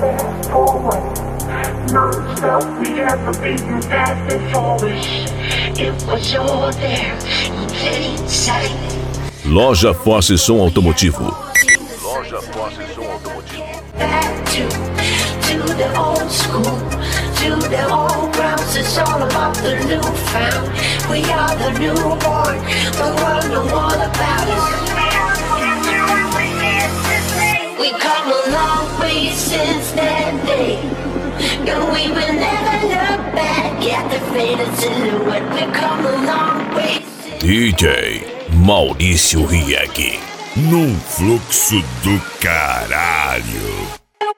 fast forward. Non-stop, we have a beating fast and forward. It was all there, in plain sight. Loja Force Som Automotivo. Loja Force Som Automotivo. Back to the old school, to the old grounds. It's all about the newfound. We are the newborn. The world know all about us. We come a long way since that day, and we will never look back at the faded silhouette. We come a long way since... DJ Maurício Rieg. Num fluxo do caralho.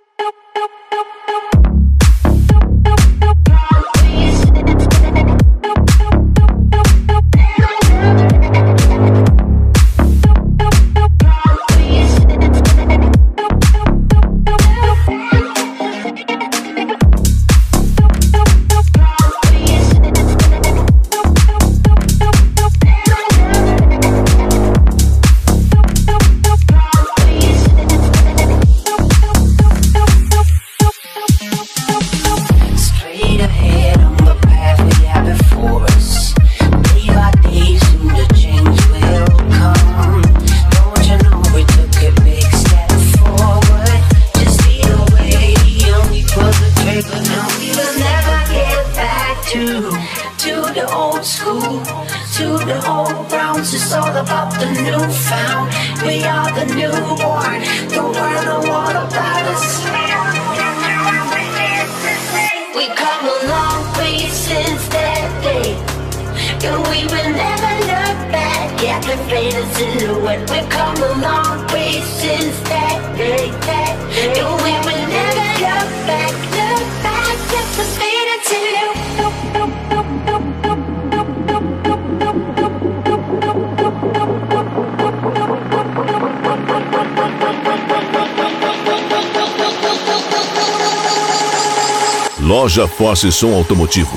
Loja Force Som Automotivo.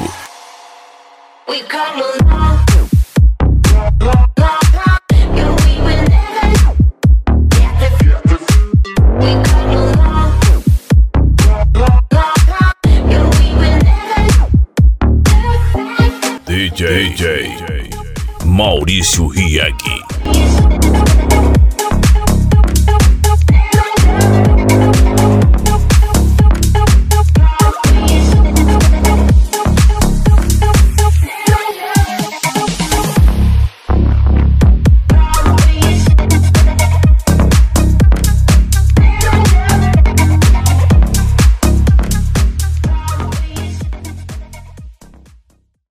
DJ Maurício Rieg.